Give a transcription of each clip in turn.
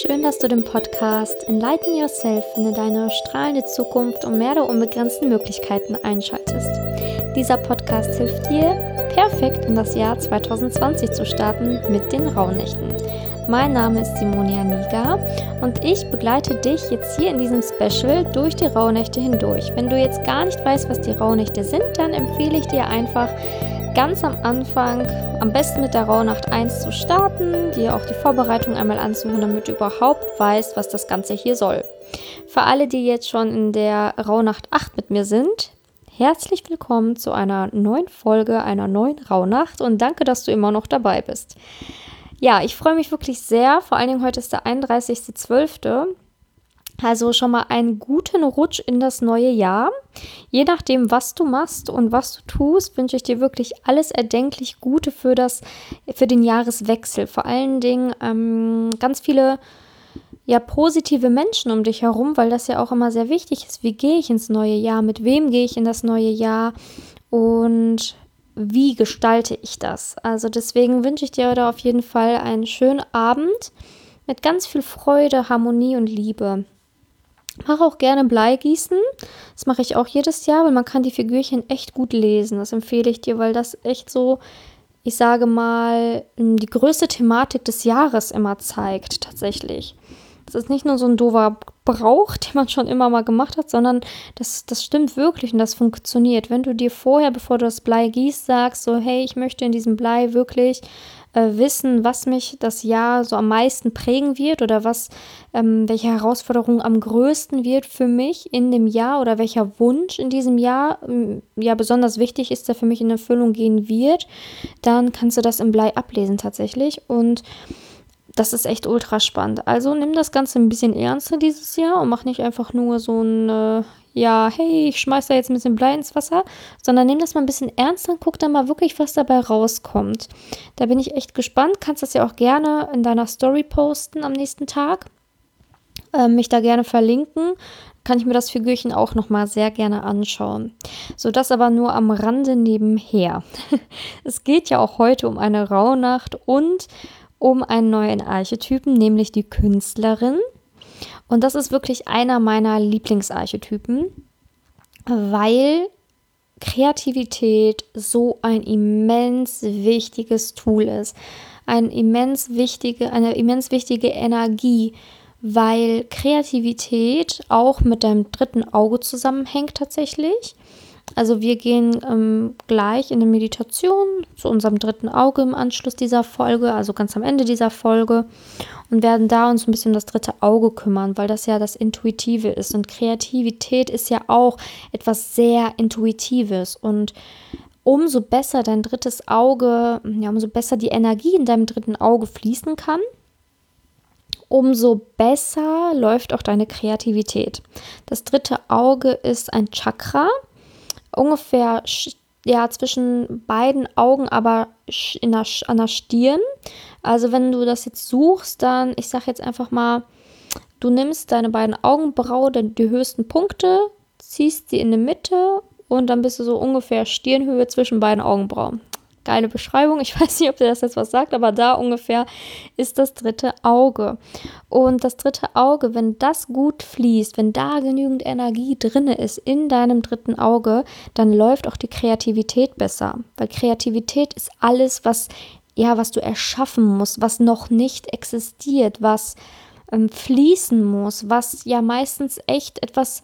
Schön, dass du den Podcast Enlighten Yourself, finde deine strahlende Zukunft und mehr der unbegrenzten Möglichkeiten einschaltest. Dieser Podcast hilft dir, perfekt in das Jahr 2020 zu starten mit den Rauhnächten. Mein Name ist Simonia Niga und ich begleite dich jetzt hier in diesem Special durch die Rauhnächte hindurch. Wenn du jetzt gar nicht weißt, was die Rauhnächte sind, dann empfehle ich dir einfach ganz am Anfang, am besten mit der Rauhnacht 1 zu starten, dir auch die Vorbereitung einmal anzuhören, damit du überhaupt weißt, was das Ganze hier soll. Für alle, die jetzt schon in der Rauhnacht 8 mit mir sind, herzlich willkommen zu einer neuen Folge, einer neuen Rauhnacht und danke, dass du immer noch dabei bist. Ja, ich freue mich wirklich sehr, vor allen Dingen heute ist der 31.12., also schon mal einen guten Rutsch in das neue Jahr. Je nachdem, was du machst und was du tust, wünsche ich dir wirklich alles erdenklich Gute für den Jahreswechsel. Vor allen Dingen ganz viele positive Menschen um dich herum, weil das ja auch immer sehr wichtig ist. Wie gehe ich ins neue Jahr? Mit wem gehe ich in das neue Jahr? Und wie gestalte ich das? Also deswegen wünsche ich dir heute auf jeden Fall einen schönen Abend mit ganz viel Freude, Harmonie und Liebe. Mache auch gerne Bleigießen. Das mache ich auch jedes Jahr, weil man kann die Figürchen echt gut lesen. Das empfehle ich dir, weil das echt so, ich sage mal, die größte Thematik des Jahres immer zeigt, tatsächlich. Das ist nicht nur so ein doofer Brauch, den man schon immer mal gemacht hat, sondern das stimmt wirklich und das funktioniert. Wenn du dir vorher, bevor du das Blei gießt, sagst, so hey, ich möchte in diesem Blei wirklich wissen, was mich das Jahr so am meisten prägen wird oder welche Herausforderung am größten wird für mich in dem Jahr oder welcher Wunsch in diesem Jahr besonders wichtig ist, der für mich in Erfüllung gehen wird, dann kannst du das im Blei ablesen tatsächlich und das ist echt ultra spannend. Also nimm das Ganze ein bisschen ernster dieses Jahr und mach nicht einfach nur so ein hey, ich schmeiß da jetzt ein bisschen Blei ins Wasser, sondern nimm das mal ein bisschen ernster und guck dann mal wirklich, was dabei rauskommt. Da bin ich echt gespannt. Kannst das ja auch gerne in deiner Story posten am nächsten Tag. Mich da gerne verlinken. Kann ich mir das Figürchen auch nochmal sehr gerne anschauen. So, das aber nur am Rande nebenher. Es geht ja auch heute um eine Rauhnacht und um einen neuen Archetypen, nämlich die Künstlerin. Und das ist wirklich einer meiner Lieblingsarchetypen, weil Kreativität so ein immens wichtiges Tool ist. Eine immens wichtige Energie, weil Kreativität auch mit deinem dritten Auge zusammenhängt tatsächlich. Also wir gehen gleich in eine Meditation zu unserem dritten Auge im Anschluss dieser Folge, also ganz am Ende dieser Folge und werden da uns ein bisschen um das dritte Auge kümmern, weil das ja das Intuitive ist und Kreativität ist ja auch etwas sehr Intuitives und umso besser dein drittes Auge, umso besser die Energie in deinem dritten Auge fließen kann, umso besser läuft auch deine Kreativität. Das dritte Auge ist ein Chakra, ungefähr zwischen beiden Augen, aber an der Stirn. Also wenn du das jetzt suchst, dann, ich sage jetzt einfach mal, du nimmst deine beiden Augenbrauen, die höchsten Punkte, ziehst sie in die Mitte und dann bist du so ungefähr Stirnhöhe zwischen beiden Augenbrauen. Geile Beschreibung, ich weiß nicht, ob dir das jetzt was sagt, aber da ungefähr ist das dritte Auge. Und das dritte Auge, wenn das gut fließt, wenn da genügend Energie drin ist in deinem dritten Auge, dann läuft auch die Kreativität besser. Weil Kreativität ist alles, was du erschaffen musst, was noch nicht existiert, was fließen muss, was ja meistens echt etwas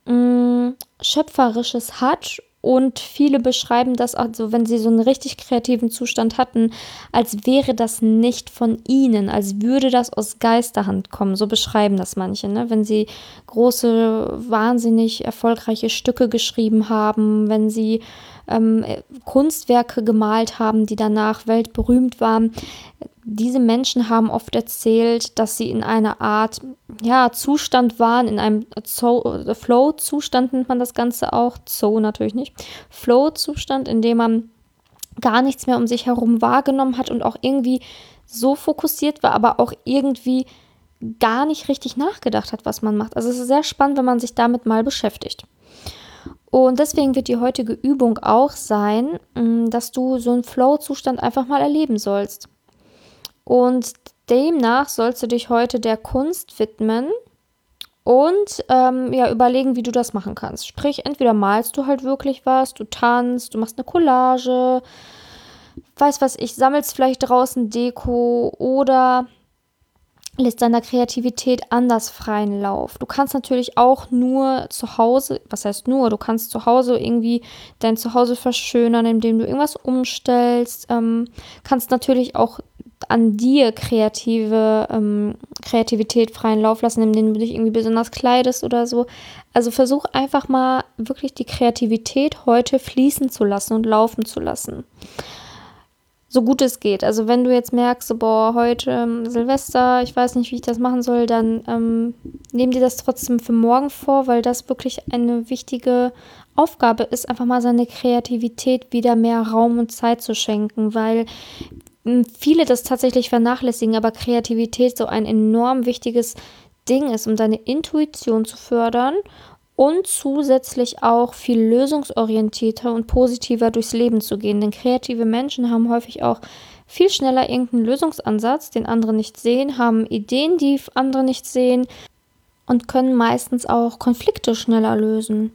Schöpferisches hat. Und viele beschreiben das, also wenn sie so einen richtig kreativen Zustand hatten, als wäre das nicht von ihnen, als würde das aus Geisterhand kommen. So beschreiben das manche, ne? Wenn sie große, wahnsinnig erfolgreiche Stücke geschrieben haben, wenn sie Kunstwerke gemalt haben, die danach weltberühmt waren. Diese Menschen haben oft erzählt, dass sie in einer Art Zustand waren, in einem Flow-Zustand nennt man das Ganze auch, Zoo natürlich nicht, Flow-Zustand, in dem man gar nichts mehr um sich herum wahrgenommen hat und auch irgendwie so fokussiert war, aber auch irgendwie gar nicht richtig nachgedacht hat, was man macht. Also es ist sehr spannend, wenn man sich damit mal beschäftigt. Und deswegen wird die heutige Übung auch sein, dass du so einen Flow-Zustand einfach mal erleben sollst. Und demnach sollst du dich heute der Kunst widmen und überlegen, wie du das machen kannst. Sprich, entweder malst du halt wirklich was, du tanzt, du machst eine Collage, sammelst vielleicht draußen Deko oder lässt deiner Kreativität anders freien Lauf. Du kannst natürlich auch nur zu Hause, du kannst zu Hause irgendwie dein Zuhause verschönern, indem du irgendwas umstellst. Kannst natürlich auch an dir Kreativität freien Lauf lassen, indem du dich irgendwie besonders kleidest oder so. Also versuch einfach mal wirklich die Kreativität heute fließen zu lassen und laufen zu lassen. So gut es geht. Also wenn du jetzt merkst, heute Silvester, ich weiß nicht, wie ich das machen soll, dann nimm dir das trotzdem für morgen vor, weil das wirklich eine wichtige Aufgabe ist, einfach mal seine Kreativität wieder mehr Raum und Zeit zu schenken, weil viele das tatsächlich vernachlässigen, aber Kreativität so ein enorm wichtiges Ding ist, um deine Intuition zu fördern und zusätzlich auch viel lösungsorientierter und positiver durchs Leben zu gehen. Denn kreative Menschen haben häufig auch viel schneller irgendeinen Lösungsansatz, den andere nicht sehen, haben Ideen, die andere nicht sehen und können meistens auch Konflikte schneller lösen.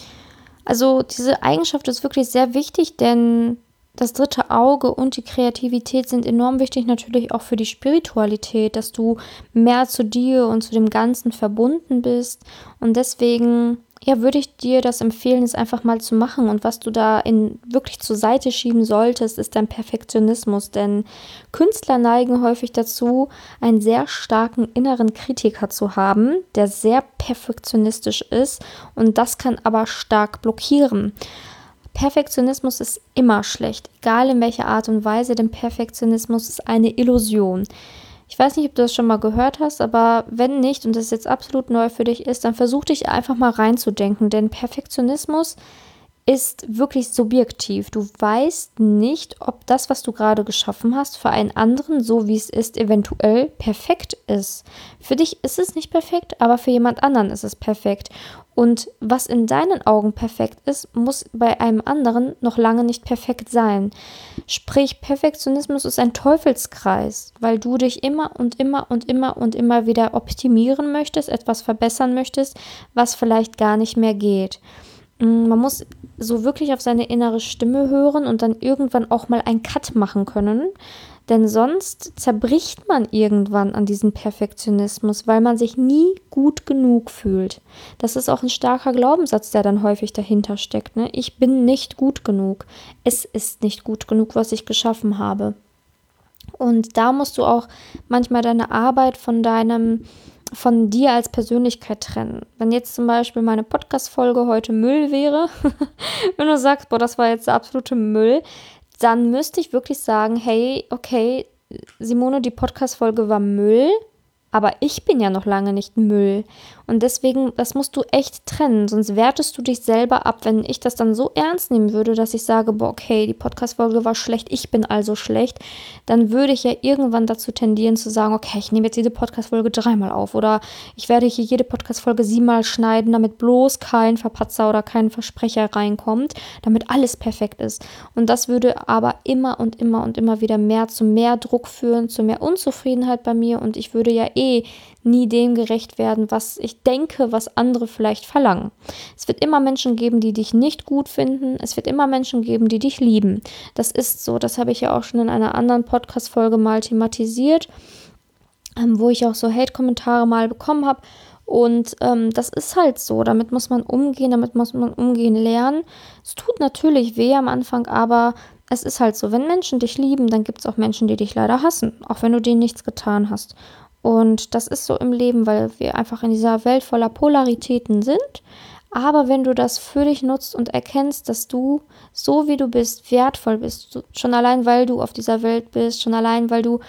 Also diese Eigenschaft ist wirklich sehr wichtig, denn das dritte Auge und die Kreativität sind enorm wichtig, natürlich auch für die Spiritualität, dass du mehr zu dir und zu dem Ganzen verbunden bist. Und deswegen, würde ich dir das empfehlen, es einfach mal zu machen. Und was du da wirklich zur Seite schieben solltest, ist dein Perfektionismus. Denn Künstler neigen häufig dazu, einen sehr starken inneren Kritiker zu haben, der sehr perfektionistisch ist. Und das kann aber stark blockieren. Perfektionismus ist immer schlecht, egal in welcher Art und Weise, denn Perfektionismus ist eine Illusion. Ich weiß nicht, ob du das schon mal gehört hast, aber wenn nicht und das jetzt absolut neu für dich ist, dann versuch dich einfach mal reinzudenken, denn Perfektionismus ist wirklich subjektiv. Du weißt nicht, ob das, was du gerade geschaffen hast, für einen anderen, so wie es ist, eventuell perfekt ist. Für dich ist es nicht perfekt, aber für jemand anderen ist es perfekt. Und was in deinen Augen perfekt ist, muss bei einem anderen noch lange nicht perfekt sein. Sprich, Perfektionismus ist ein Teufelskreis, weil du dich immer und immer und immer und immer wieder optimieren möchtest, etwas verbessern möchtest, was vielleicht gar nicht mehr geht. Man muss so wirklich auf seine innere Stimme hören und dann irgendwann auch mal einen Cut machen können, denn sonst zerbricht man irgendwann an diesem Perfektionismus, weil man sich nie gut genug fühlt. Das ist auch ein starker Glaubenssatz, der dann häufig dahinter steckt, ne? Ich bin nicht gut genug. Es ist nicht gut genug, was ich geschaffen habe. Und da musst du auch manchmal deine Arbeit von dir als Persönlichkeit trennen. Wenn jetzt zum Beispiel meine Podcast-Folge heute Müll wäre, wenn du sagst, das war jetzt der absolute Müll, dann müsste ich wirklich sagen, hey, okay, Simone, die Podcast-Folge war Müll, aber ich bin ja noch lange nicht Müll. Und deswegen, das musst du echt trennen, sonst wertest du dich selber ab. Wenn ich das dann so ernst nehmen würde, dass ich sage, okay, die Podcast-Folge war schlecht, ich bin also schlecht, dann würde ich ja irgendwann dazu tendieren zu sagen, okay, ich nehme jetzt diese Podcast-Folge 3-mal auf oder ich werde hier jede Podcast-Folge 7-mal schneiden, damit bloß kein Verpatzer oder kein Versprecher reinkommt, damit alles perfekt ist. Und das würde aber immer und immer und immer wieder zu mehr Druck führen, zu mehr Unzufriedenheit bei mir und ich würde ja nie dem gerecht werden, was ich denke, was andere vielleicht verlangen. Es wird immer Menschen geben, die dich nicht gut finden. Es wird immer Menschen geben, die dich lieben. Das ist so, das habe ich ja auch schon in einer anderen Podcast-Folge mal thematisiert, wo ich auch so Hate-Kommentare mal bekommen habe. Und das ist halt so, damit muss man umgehen lernen. Es tut natürlich weh am Anfang, aber es ist halt so, wenn Menschen dich lieben, dann gibt es auch Menschen, die dich leider hassen, auch wenn du denen nichts getan hast. Und das ist so im Leben, weil wir einfach in dieser Welt voller Polaritäten sind. Aber wenn du das für dich nutzt und erkennst, dass du, so wie du bist, wertvoll bist, schon allein, weil du auf dieser Welt bist, schon allein, weil du,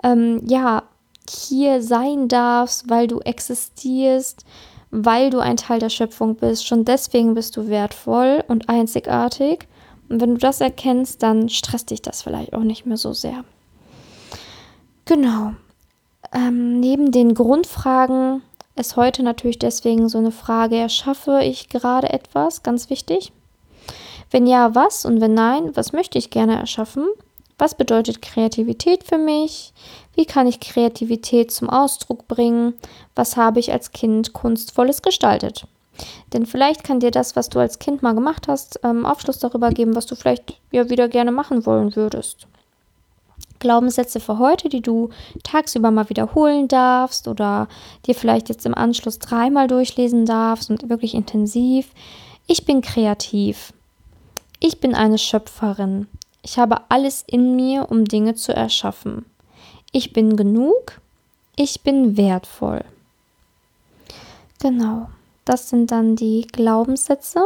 hier sein darfst, weil du existierst, weil du ein Teil der Schöpfung bist, schon deswegen bist du wertvoll und einzigartig. Und wenn du das erkennst, dann stresst dich das vielleicht auch nicht mehr so sehr. Genau. Neben den Grundfragen ist heute natürlich deswegen so eine Frage, erschaffe ich gerade etwas, ganz wichtig. Wenn ja, was? Und wenn nein, was möchte ich gerne erschaffen? Was bedeutet Kreativität für mich? Wie kann ich Kreativität zum Ausdruck bringen? Was habe ich als Kind Kunstvolles gestaltet? Denn vielleicht kann dir das, was du als Kind mal gemacht hast, Aufschluss darüber geben, was du vielleicht wieder gerne machen wollen würdest. Glaubenssätze für heute, die du tagsüber mal wiederholen darfst oder dir vielleicht jetzt im Anschluss 3-mal durchlesen darfst und wirklich intensiv. Ich bin kreativ. Ich bin eine Schöpferin. Ich habe alles in mir, um Dinge zu erschaffen. Ich bin genug. Ich bin wertvoll. Genau, das sind dann die Glaubenssätze.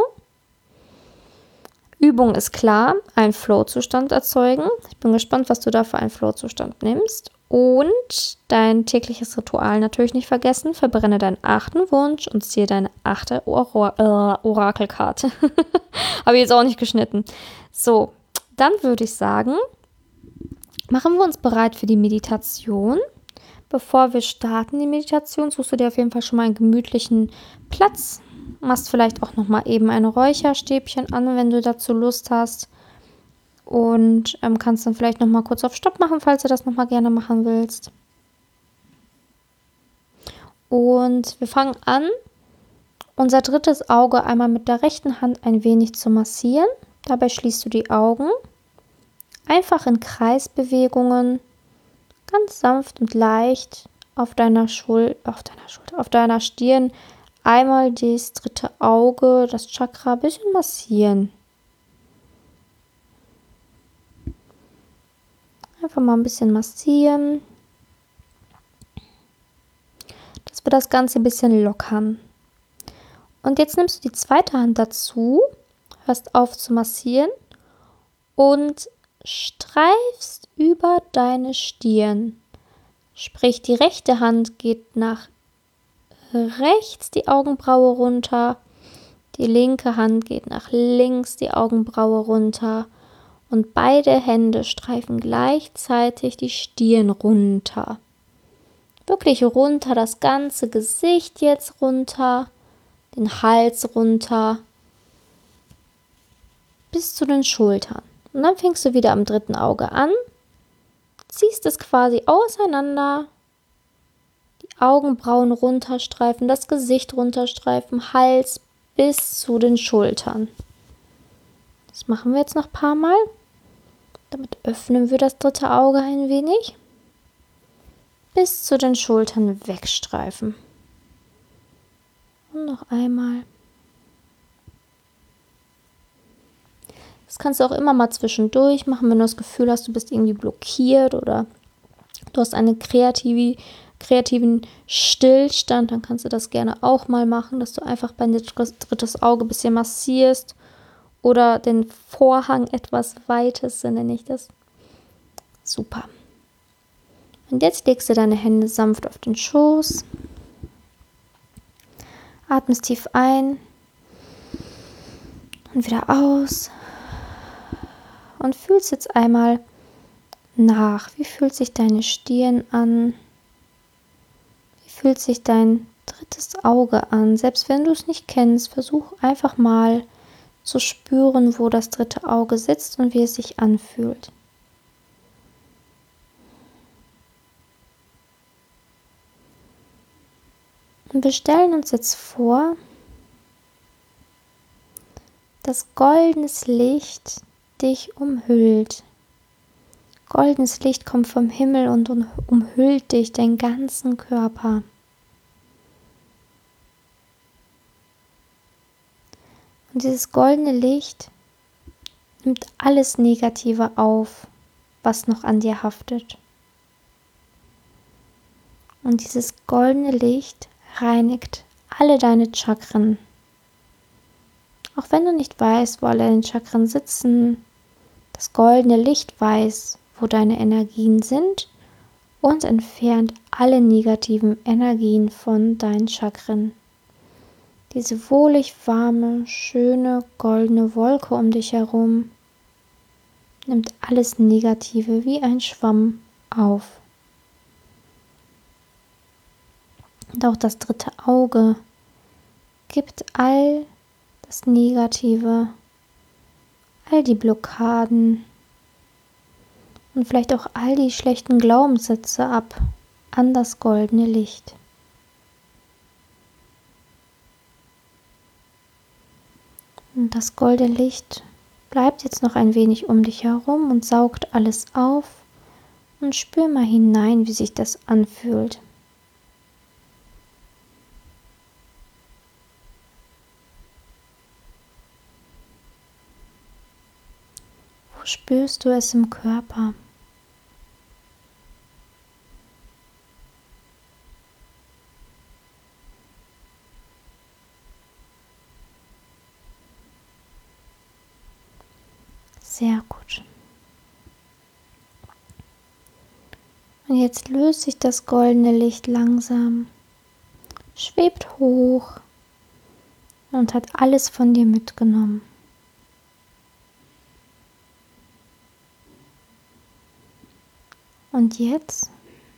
Übung ist klar, einen Flow-Zustand erzeugen. Ich bin gespannt, was du da für einen Flow-Zustand nimmst. Und dein tägliches Ritual natürlich nicht vergessen. Verbrenne deinen 8. Wunsch und ziehe deine 8. Orakelkarte. Habe ich jetzt auch nicht geschnitten. So, dann würde ich sagen, machen wir uns bereit für die Meditation. Bevor wir starten, die Meditation, suchst du dir auf jeden Fall schon mal einen gemütlichen Platz. Machst vielleicht auch noch mal eben ein Räucherstäbchen an, wenn du dazu Lust hast. Und kannst dann vielleicht noch mal kurz auf Stopp machen, falls du das noch mal gerne machen willst. Und wir fangen an, unser drittes Auge einmal mit der rechten Hand ein wenig zu massieren. Dabei schließt du die Augen. Einfach in Kreisbewegungen, ganz sanft und leicht auf deiner Stirn einmal das dritte Auge, das Chakra, ein bisschen massieren. Einfach mal ein bisschen massieren, dass wir das Ganze ein bisschen lockern. Und jetzt nimmst du die zweite Hand dazu, hörst auf zu massieren und streifst über deine Stirn. Sprich, die rechte Hand geht nach rechts die Augenbraue runter, die linke Hand geht nach links die Augenbraue runter und beide Hände streifen gleichzeitig die Stirn runter. Wirklich runter, das ganze Gesicht jetzt runter, den Hals runter, bis zu den Schultern. Und dann fängst du wieder am dritten Auge an, ziehst es quasi auseinander, die Augenbrauen runterstreifen, das Gesicht runterstreifen, Hals bis zu den Schultern. Das machen wir jetzt noch ein paar Mal. Damit öffnen wir das dritte Auge ein wenig. Bis zu den Schultern wegstreifen. Und noch einmal. Das kannst du auch immer mal zwischendurch machen, wenn du das Gefühl hast, du bist irgendwie blockiert oder du hast einen kreativen Stillstand, dann kannst du das gerne auch mal machen, dass du einfach bei dein drittes Auge ein bisschen massierst oder den Vorhang etwas weitest, so nenne ich das. Super. Und jetzt legst du deine Hände sanft auf den Schoß, atmest tief ein und wieder aus. Und fühlst jetzt einmal nach. Wie fühlt sich deine Stirn an? Wie fühlt sich dein drittes Auge an? Selbst wenn du es nicht kennst, versuch einfach mal zu spüren, wo das dritte Auge sitzt und wie es sich anfühlt. Und wir stellen uns jetzt vor, dass goldenes Licht dich umhüllt. Goldenes Licht kommt vom Himmel und umhüllt dich, deinen ganzen Körper. Und dieses goldene Licht nimmt alles Negative auf, was noch an dir haftet. Und dieses goldene Licht reinigt alle deine Chakren. Auch wenn du nicht weißt, wo alle deine Chakren sitzen, das goldene Licht weiß, wo deine Energien sind und entfernt alle negativen Energien von deinen Chakren. Diese wohlig warme, schöne, goldene Wolke um dich herum nimmt alles Negative wie ein Schwamm auf. Und auch das dritte Auge gibt all das Negative, all die Blockaden und vielleicht auch all die schlechten Glaubenssätze ab an das goldene Licht. Und das goldene Licht bleibt jetzt noch ein wenig um dich herum und saugt alles auf und spür mal hinein, wie sich das anfühlt. Wo spürst du es im Körper? Sehr gut. Und jetzt löst sich das goldene Licht langsam, schwebt hoch und hat alles von dir mitgenommen. Und jetzt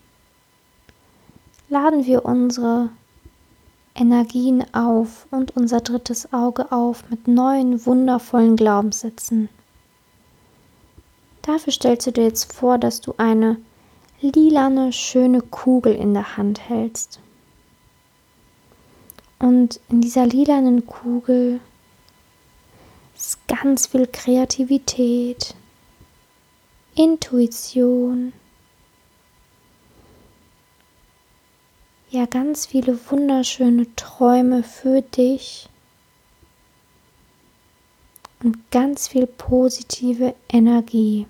laden wir unsere Energien auf und unser drittes Auge auf mit neuen, wundervollen Glaubenssätzen. Dafür stellst du dir jetzt vor, dass du eine lilane, schöne Kugel in der Hand hältst. Und in dieser lilanen Kugel ist ganz viel Kreativität, Intuition, ja, ganz viele wunderschöne Träume für dich und ganz viel positive Energie.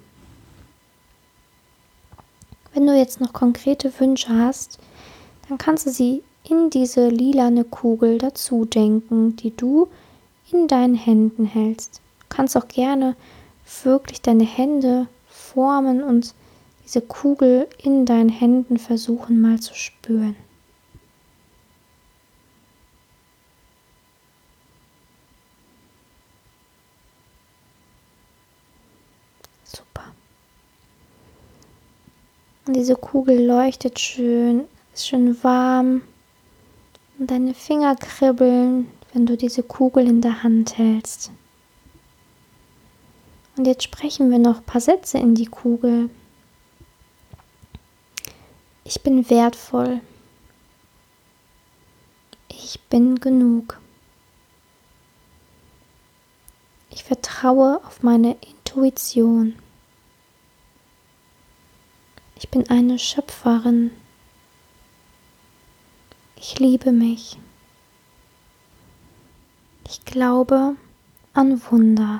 Wenn du jetzt noch konkrete Wünsche hast, dann kannst du sie in diese lilane Kugel dazu denken, die du in deinen Händen hältst. Du kannst auch gerne wirklich deine Hände formen und diese Kugel in deinen Händen versuchen mal zu spüren. Super. Und diese Kugel leuchtet schön, ist schön warm und deine Finger kribbeln, wenn du diese Kugel in der Hand hältst. Und jetzt sprechen wir noch ein paar Sätze in die Kugel. Ich bin wertvoll. Ich bin genug. Ich vertraue auf meine Intuition. Ich bin eine Schöpferin. Ich liebe mich. Ich glaube an Wunder.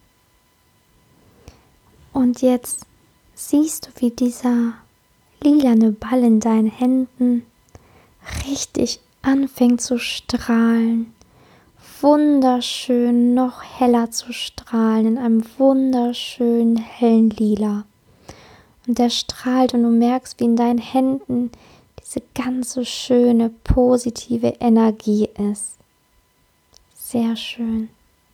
Und jetzt siehst du, wie dieser lilane Ball in deinen Händen richtig anfängt zu strahlen. Wunderschön, noch heller zu strahlen in einem wunderschönen hellen Lila. Und der strahlt und du merkst, wie in deinen Händen diese ganze schöne, positive Energie ist. Sehr schön.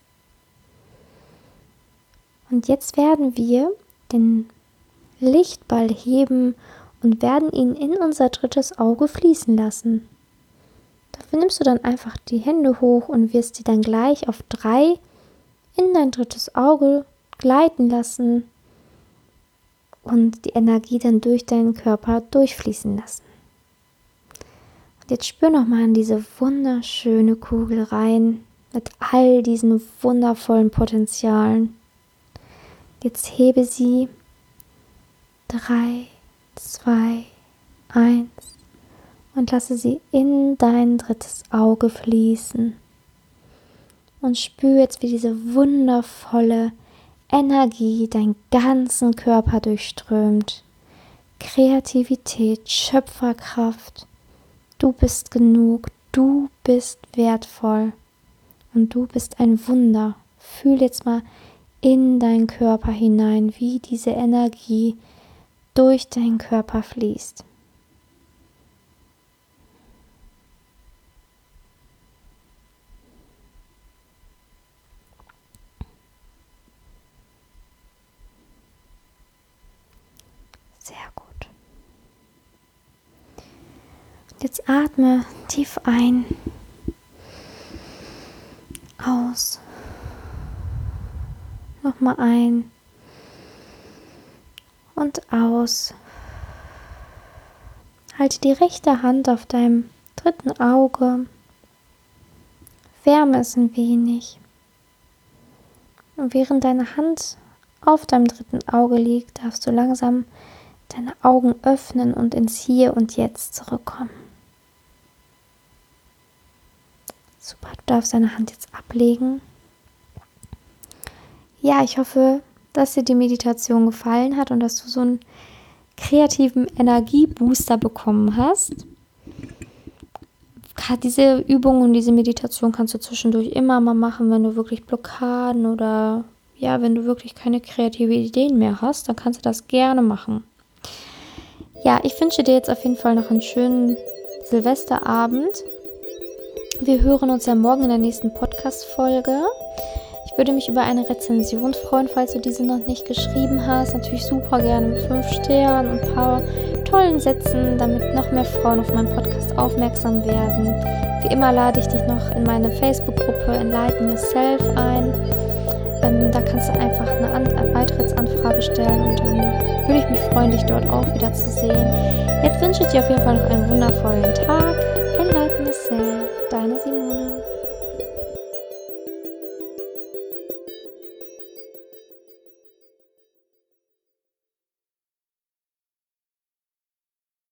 Und jetzt werden wir den Lichtball heben und werden ihn in unser drittes Auge fließen lassen. Dafür nimmst du dann einfach die Hände hoch und wirst sie dann gleich auf 3 in dein drittes Auge gleiten lassen und die Energie dann durch deinen Körper durchfließen lassen. Und jetzt spür nochmal in diese wunderschöne Kugel rein mit all diesen wundervollen Potenzialen. Jetzt hebe sie 3, 2, 1 und lasse sie in dein drittes Auge fließen. Und spür jetzt, wie diese wundervolle Energie deinen ganzen Körper durchströmt. Kreativität, Schöpferkraft. Du bist genug, du bist wertvoll und du bist ein Wunder. Fühl jetzt mal in deinen Körper hinein, wie diese Energie durch deinen Körper fließt. Sehr gut. Jetzt atme tief ein, aus. Nochmal ein und aus. Halte die rechte Hand auf deinem dritten Auge. Wärme es ein wenig. Und während deine Hand auf deinem dritten Auge liegt, darfst du langsam deine Augen öffnen und ins Hier und Jetzt zurückkommen. Super, du darfst deine Hand jetzt ablegen. Ja, ich hoffe, dass dir die Meditation gefallen hat und dass du so einen kreativen Energiebooster bekommen hast. Diese Übung und diese Meditation kannst du zwischendurch immer mal machen, wenn du wirklich Blockaden oder wenn du wirklich keine kreative Ideen mehr hast, dann kannst du das gerne machen. Ja, ich wünsche dir jetzt auf jeden Fall noch einen schönen Silvesterabend. Wir hören uns ja morgen in der nächsten Podcast-Folge. Ich würde mich über eine Rezension freuen, falls du diese noch nicht geschrieben hast. Natürlich super gerne mit 5 Sternen und ein paar tollen Sätzen, damit noch mehr Frauen auf meinen Podcast aufmerksam werden. Wie immer lade ich dich noch in meine Facebook-Gruppe Enlighten Yourself ein. Da kannst du einfach eine Beitrittsanfrage stellen und dann würde ich mich freuen, dich dort auch wieder zu sehen. Jetzt wünsche ich dir auf jeden Fall noch einen wundervollen Tag. Enlighten Yourself, deine Simone.